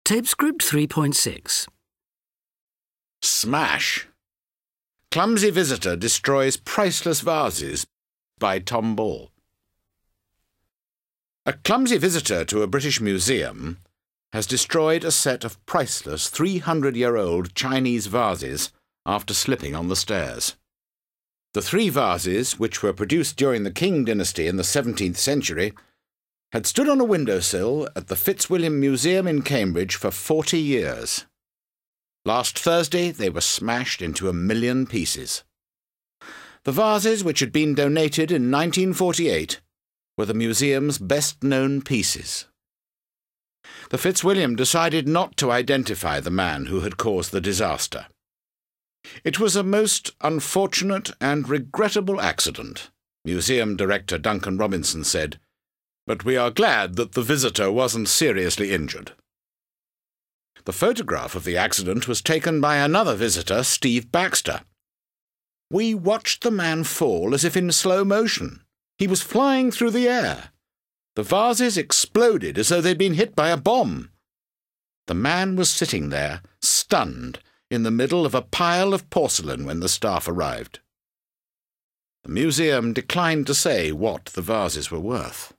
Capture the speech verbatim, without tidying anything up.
Tape script three point six. Smash. Clumsy visitor destroys priceless vases by Tom Ball. A clumsy visitor to a British museum has destroyed a set of priceless three hundred year old Chinese vases after slipping on the stairs. The three vases, which were produced during the Qing dynasty in the seventeenth century, had stood on a windowsill at the Fitzwilliam Museum in Cambridge for forty years. Last Thursday they were smashed into a million pieces. The vases, which had been donated in nineteen forty-eight, were the museum's best-known pieces. The Fitzwilliam decided not to identify the man who had caused the disaster. It was a most unfortunate and regrettable accident, Museum Director Duncan Robinson said, but we are glad that the visitor wasn't seriously injured. The photograph of the accident was taken by another visitor, Steve Baxter. We watched the man fall as if in slow motion. He was flying through the air. The vases exploded as though they'd been hit by a bomb. The man was sitting there, stunned, in the middle of a pile of porcelain when the staff arrived. The museum declined to say what the vases were worth.